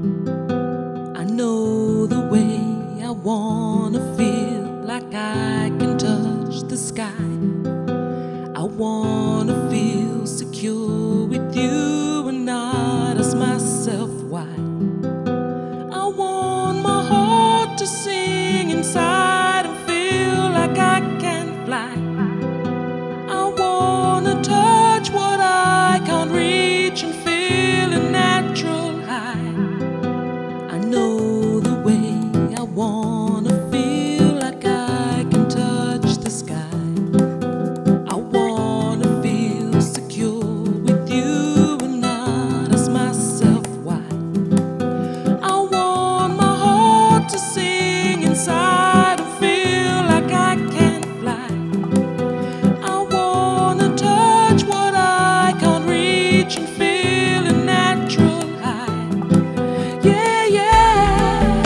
I know the way I wanna feel, like I can touch the sky. I wanna feel secure with you and not ask myself why. I want my heart to sing inside and feel like I can fly. I wanna touch what I can't reach and feel a natural high. I know the way I wanna feel, like I can touch the sky. I wanna feel secure with you and not ask myself why. I want my heart to sing inside and feel like I can fly. I wanna touch what I can't reach and feel a natural high. Yeah, yeah.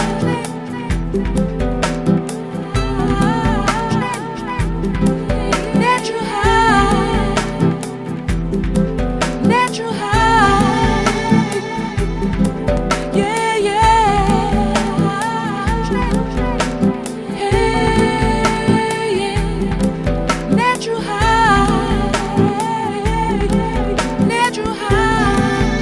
Natural high. Natural high. Yeah, yeah. Hey, yeah. Natural high. Natural high.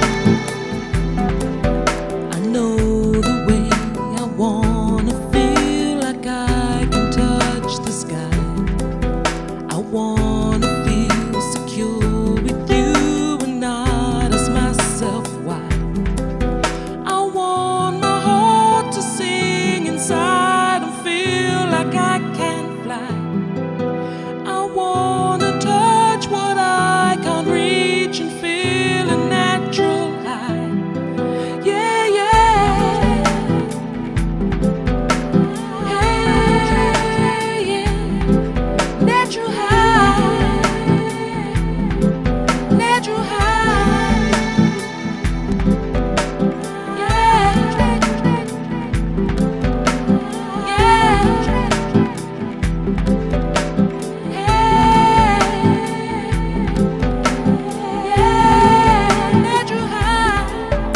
I know the way I wanna feel, like I can touch the sky. I wanna feel secure with you and not ask myself why. I want my heart to sing inside and feel like I can fly. I wanna touch what I can't reach and feel a natural high. Yeah, yeah. Hey, yeah. Natural high. Natural high. Yeah. Yeah. Natural high.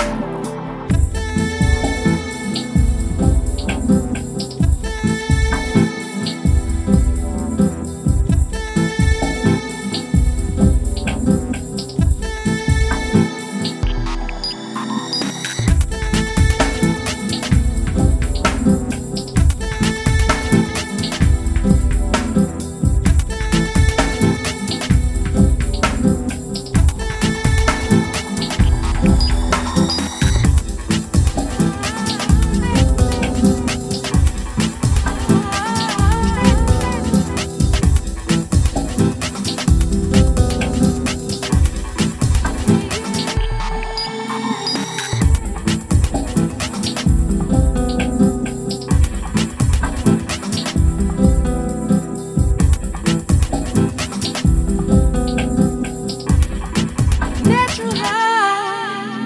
Natural high.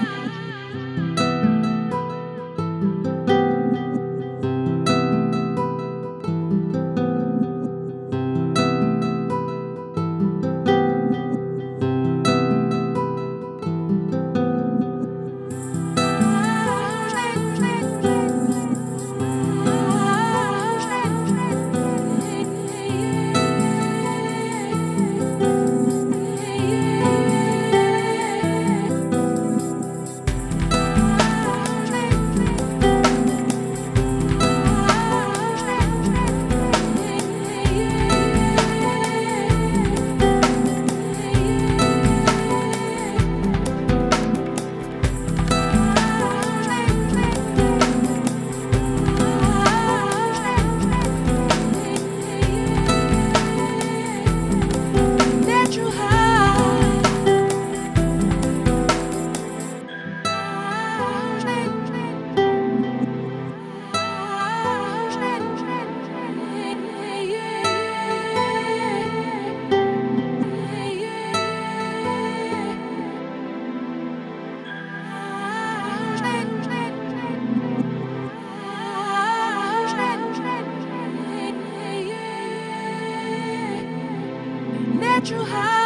Natural high. Natural high.